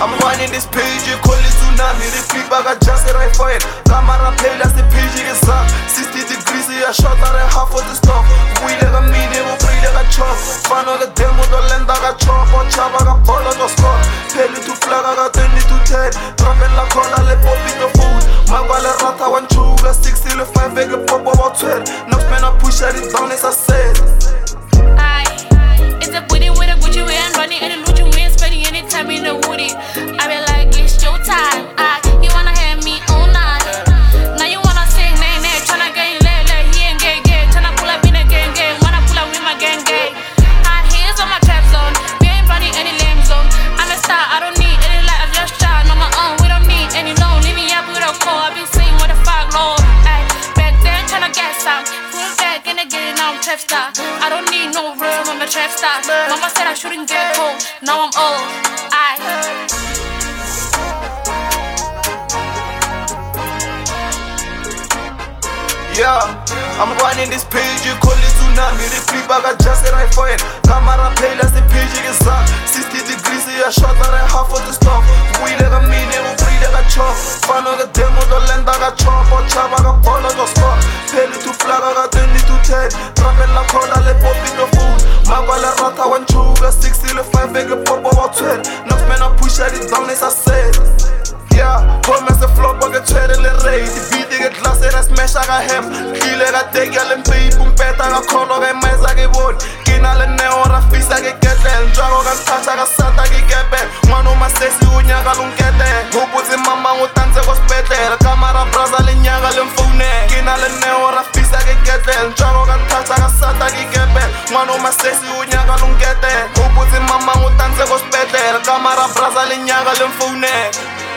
I'm running this page, you call it tsunami. The feedback I just said right for it. Camera play, that's the page you get sucked. 60 degrees, I shot out at half of the stuff. We like a medium, we play like a chop. Fan of the demo, the land I got chop. Or chop, I got ball on the score. Penny to flag, I got 20 to 10. Travel la cola, le pop in the food. My wallet rata, one sugar, 6 till 5, big pop about 12. No spin, I push it down as I said. It's a booty with a Gucci way and running and a Lucha way and spending any time in the woody. I be like, it's your time. You wanna hear me all night. Now you wanna sing, nay, nay, tryna get lay, he ain't gay, tryna pull up in a gang, wanna pull up with my gang. Hot heels on my trap zone, we ain't running any lame zone. I'm a star, I don't need any light, I'm just shine on my own. We don't need any loan, leave me up with a call. I been saying what the fuck, Lord. Back then, tryna get some. Pull back and again, now I'm trap star. I don't need no room, I'm a trap star. Mama said I shouldn't get home, now I'm old. Yeah, I'm running this page, you call it tsunami. The feedback I just said right for it. Camera play, that's the page you get sucked. 60 degrees, I shot out at half of the stuff. We like a medium, we play like a chop. Fan of the demo, the land I got chop. Or chop, I got ball on the score. Penny to flag, I got 20 to 10. Travel la cola, le pop in the food. My wallet rata, one sugar, 6 till 5, big pop about 12. No spin, I push it down as I said. Yeah, home as a flop, I get traded in raid. The beat, they get glass, and I smash, I got hem. Kill it, I take y'all and pay, boom, bet, I got call, I got mice, I get wood. Kinal and neo, I fix, I get them. Drago, I touch, I got sat, I get back. One of my sexy, unyaga, don't get there. Who puts in my mouth, dance, I was better. Camera, braza, linyaga, and phone. Kinal and neo, I fix, I get them. Drago, I touch, I got sat, I get back. One of my sexy, unyaga, don't get there. Who puts in my mouth, dance, I was better. Camera, braza, linyaga, and phone.